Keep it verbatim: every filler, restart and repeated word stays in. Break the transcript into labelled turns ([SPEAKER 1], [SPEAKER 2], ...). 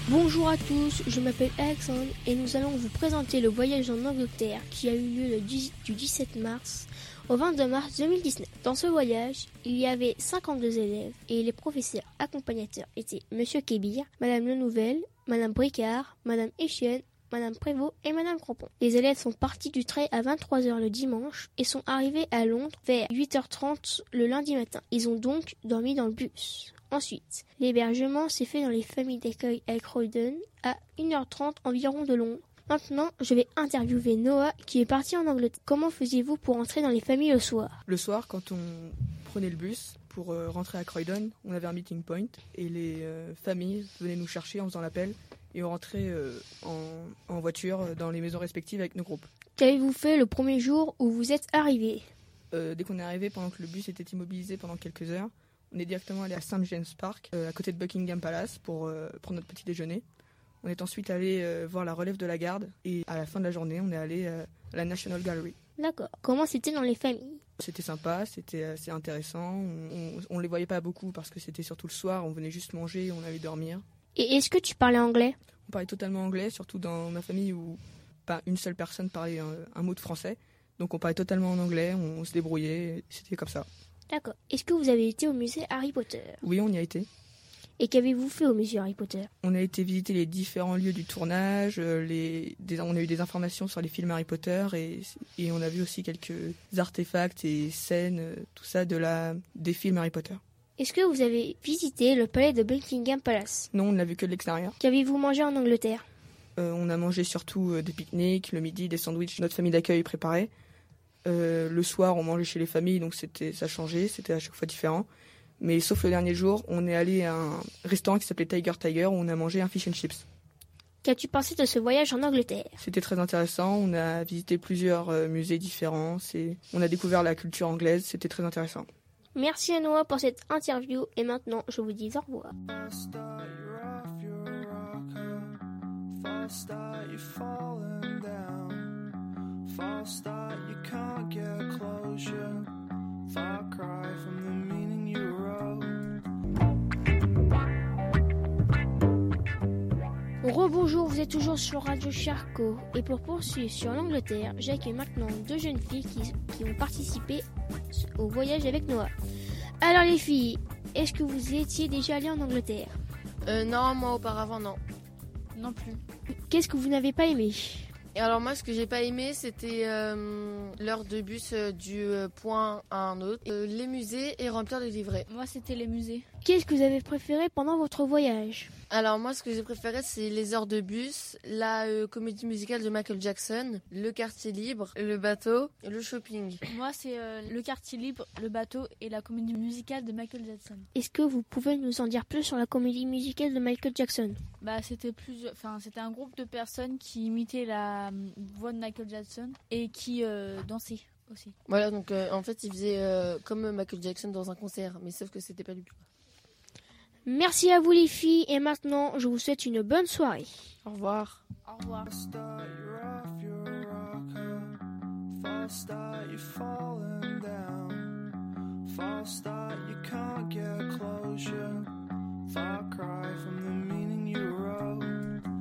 [SPEAKER 1] Bonjour à tous, je m'appelle Alexandre et nous allons vous présenter le voyage en Angleterre qui a eu lieu le dix, du dix-sept mars au vingt-deux mars deux mille dix-neuf. Dans ce voyage, il y avait cinquante-deux élèves et les professeurs accompagnateurs étaient Monsieur Kébir, Madame Lenouvelle, Madame Bricard, Madame Etienne, Madame Prévost et Madame Crampon. Les élèves sont partis du train à vingt-trois heures le dimanche et sont arrivés à Londres vers huit heures trente le lundi matin. Ils ont donc dormi dans le bus. Ensuite, l'hébergement s'est fait dans les familles d'accueil à Croydon, à une heure trente environ de Londres. Maintenant, je vais interviewer Noah qui est parti en Angleterre. Comment faisiez-vous pour entrer dans les familles le soir ?
[SPEAKER 2] Le soir, quand on prenait le bus pour euh, rentrer à Croydon, on avait un meeting point et les euh, familles venaient nous chercher en faisant l'appel et on rentrait euh, en, en voiture dans les maisons respectives avec nos groupes.
[SPEAKER 1] Qu'avez-vous fait le premier jour où vous êtes arrivé ?
[SPEAKER 2] euh, Dès qu'on est arrivé, pendant que le bus était immobilisé pendant quelques heures, on est directement allé à Saint James Park, euh, à côté de Buckingham Palace, pour euh, prendre notre petit déjeuner. On est ensuite allé euh, voir la relève de la garde et à la fin de la journée, on est allé euh, à la National Gallery.
[SPEAKER 1] D'accord. Comment c'était dans les familles ?
[SPEAKER 2] C'était sympa, c'était assez intéressant. On ne les voyait pas beaucoup parce que c'était surtout le soir, on venait juste manger, on allait dormir.
[SPEAKER 1] Et est-ce que tu parlais anglais ?
[SPEAKER 2] On parlait totalement anglais, surtout dans ma famille où pas une seule personne parlait un, un mot de français. Donc on parlait totalement en anglais, on, on se débrouillait, c'était comme ça.
[SPEAKER 1] D'accord. Est-ce que vous avez été au musée Harry Potter ?
[SPEAKER 2] Oui, on y a été.
[SPEAKER 1] Et qu'avez-vous fait au musée Harry Potter ?
[SPEAKER 2] On a été visiter les différents lieux du tournage, les, des, on a eu des informations sur les films Harry Potter et, et on a vu aussi quelques artefacts et scènes, tout ça de la, des films Harry Potter.
[SPEAKER 1] Est-ce que vous avez visité le palais de Buckingham Palace ?
[SPEAKER 2] Non, on n'a vu que de l'extérieur.
[SPEAKER 1] Qu'avez-vous mangé en Angleterre ?
[SPEAKER 2] euh, On a mangé surtout euh, des pique-niques, le midi, des sandwichs, notre famille d'accueil préparait. Euh, le soir, on mangeait chez les familles, donc c'était, ça changeait, c'était à chaque fois différent. Mais sauf le dernier jour, on est allé à un restaurant qui s'appelait Tiger Tiger où on a mangé un fish and chips.
[SPEAKER 1] Qu'as-tu pensé de ce voyage en Angleterre ?
[SPEAKER 2] C'était très intéressant, on a visité plusieurs euh, musées différents, c'est... on a découvert la culture anglaise, c'était très intéressant.
[SPEAKER 1] Merci à Noah pour cette interview et maintenant je vous dis au revoir. Rebonjour, vous êtes toujours sur Radio Charcot et pour poursuivre sur l'Angleterre, j'accueille maintenant deux jeunes filles qui, qui ont participé au voyage avec Noah. Alors les filles, est-ce que vous étiez déjà allées en Angleterre ?
[SPEAKER 3] Euh, non, moi auparavant, non.
[SPEAKER 4] Non plus.
[SPEAKER 1] Qu'est-ce que vous n'avez pas aimé ?
[SPEAKER 3] Et alors moi, ce que j'ai pas aimé, c'était euh, l'heure de bus euh, du euh, point à un autre, euh, les musées et remplir les livrets.
[SPEAKER 4] Moi, c'était les musées.
[SPEAKER 1] Qu'est-ce que vous avez préféré pendant votre voyage ?
[SPEAKER 3] Alors moi, ce que j'ai préféré, c'est les heures de bus, la euh, comédie musicale de Michael Jackson, le quartier libre, le bateau, le shopping.
[SPEAKER 4] Moi, c'est euh, le quartier libre, le bateau et la comédie musicale de Michael Jackson.
[SPEAKER 1] Est-ce que vous pouvez nous en dire plus sur la comédie musicale de Michael Jackson ?
[SPEAKER 4] Bah, c'était plus, enfin, c'était un groupe de personnes qui imitaient la euh, voix de Michael Jackson et qui euh, dansaient aussi.
[SPEAKER 3] Voilà, donc euh, en fait, ils faisaient euh, comme Michael Jackson dans un concert, mais sauf que c'était pas lui.
[SPEAKER 1] Merci à vous les filles et maintenant je vous souhaite une bonne soirée.
[SPEAKER 3] Au revoir.
[SPEAKER 4] Au revoir.
[SPEAKER 5] False start, you can't get closure. Far cry from the